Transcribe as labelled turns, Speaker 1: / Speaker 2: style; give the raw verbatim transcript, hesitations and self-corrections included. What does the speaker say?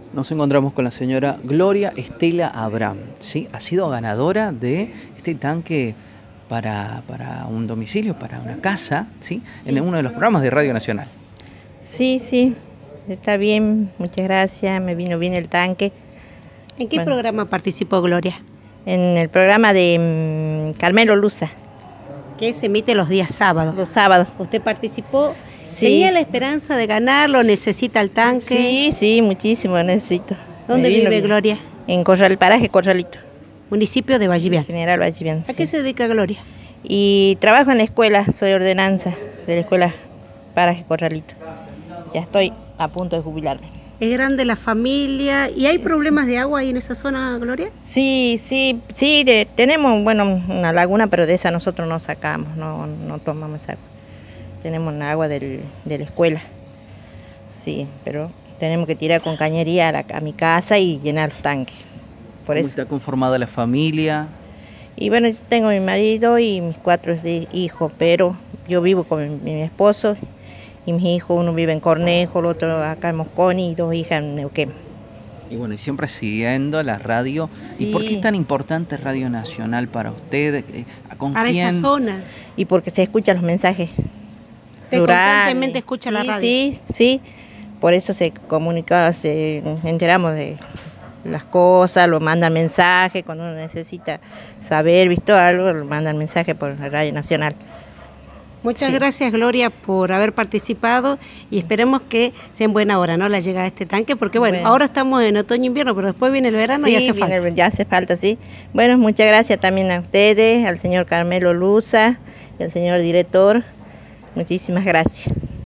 Speaker 1: Nos encontramos con la señora Gloria Estela Abraham, ¿sí? Ha sido ganadora de este tanque para, para un domicilio, para una casa, ¿sí?
Speaker 2: Sí.
Speaker 1: En uno de los programas de Radio Nacional.
Speaker 2: Sí, sí, está bien, muchas gracias, me vino bien el tanque.
Speaker 3: ¿En qué
Speaker 2: Bueno.
Speaker 3: programa participó Gloria?
Speaker 2: En el programa de mm, Carmelo Luza,
Speaker 3: Que se emite los días sábados.
Speaker 2: los sábados.
Speaker 3: ¿Usted participó?
Speaker 2: Sí.
Speaker 3: ¿Tenía la esperanza de ganarlo? ¿Necesita el tanque?
Speaker 2: Sí, sí, muchísimo necesito.
Speaker 3: ¿Dónde
Speaker 2: Me vino
Speaker 3: vive
Speaker 2: bien.
Speaker 3: Gloria?
Speaker 2: En Corral, paraje Corralito,
Speaker 3: Municipio de Vallivian.
Speaker 2: General Vallivian.
Speaker 3: ¿A
Speaker 2: Sí.
Speaker 3: qué se dedica Gloria?
Speaker 2: Y trabajo en la escuela, soy ordenanza de la escuela paraje Corralito. Ya estoy a punto de jubilarme.
Speaker 3: ¿Es grande la familia? ¿Y hay problemas de agua ahí en esa zona, Gloria?
Speaker 2: Sí, sí, sí, de- tenemos, bueno, una laguna, pero de esa nosotros no sacamos, no, no tomamos agua. Tenemos una agua del, de la escuela, sí, pero tenemos que tirar con cañería a, la- a mi casa y llenar los tanques, por
Speaker 1: ¿Cómo
Speaker 2: eso.
Speaker 1: está conformada la familia?
Speaker 2: Y bueno, yo tengo mi marido y mis cuatro hi- hijos, pero yo vivo con mi, mi esposo y mis hijos, uno vive en Cornejo, el otro acá en Mosconi y dos hijas en Neuquén.
Speaker 1: Y bueno, y siempre siguiendo la radio. ¿Y por qué
Speaker 2: Sí.
Speaker 1: es tan importante Radio Nacional para usted? Eh, ¿Con
Speaker 3: Para
Speaker 1: quién?
Speaker 3: esa zona.
Speaker 2: Y porque se escuchan los mensajes.
Speaker 3: Usted
Speaker 2: rurales.
Speaker 3: constantemente escucha la
Speaker 2: Sí,
Speaker 3: radio.
Speaker 2: Sí, sí, por eso se comunica, se enteramos de las cosas, lo mandan mensaje cuando uno necesita saber, visto algo, lo mandan mensaje por la Radio Nacional.
Speaker 3: Muchas
Speaker 2: Sí.
Speaker 3: gracias, Gloria, por haber participado y esperemos que sea en buena hora, ¿no? La llegada de este tanque, porque bueno,
Speaker 2: Bueno.
Speaker 3: ahora estamos en otoño-invierno, pero después viene el verano y
Speaker 2: Sí,
Speaker 3: hace
Speaker 2: viene
Speaker 3: falta.
Speaker 2: el- ya hace falta, sí. Bueno, muchas gracias también a ustedes, al señor Carmelo Luza y al señor director. Muchísimas gracias.